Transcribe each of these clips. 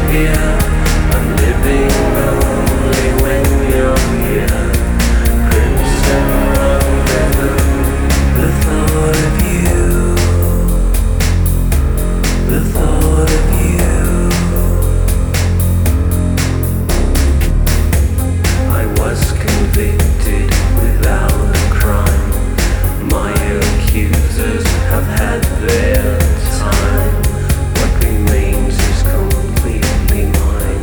disappear. I'm living only when you're here. Crimson rendezvous. The thought of you. The thought of you. I was convicted without a crime. My accusers have had their time. What remains is completely mine.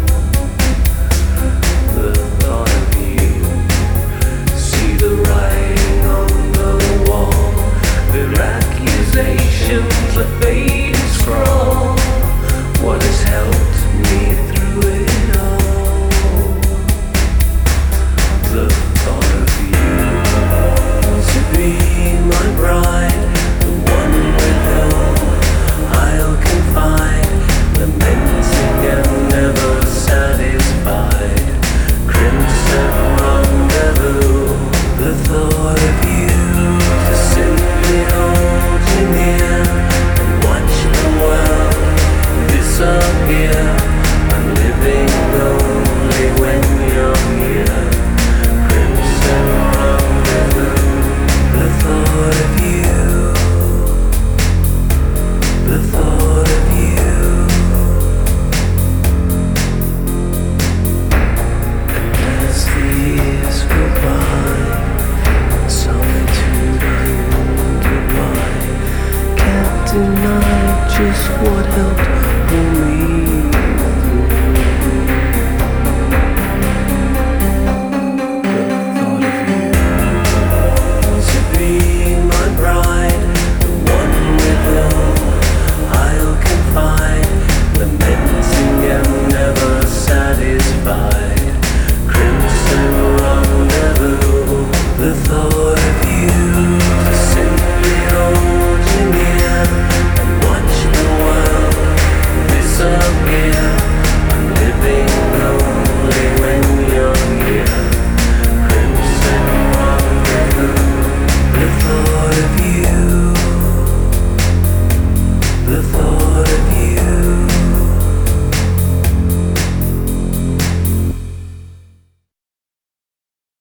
The thought of you. See the writing on the wall. Their accusations, a faded scroll. What has helped me through it all? The thought of you. To be my bride, the one with whom I'll confide, lamenting and never satisfied. Crimson rendezvous. The thought of you. To simply hold you near and watch the world disappear. I'm living only when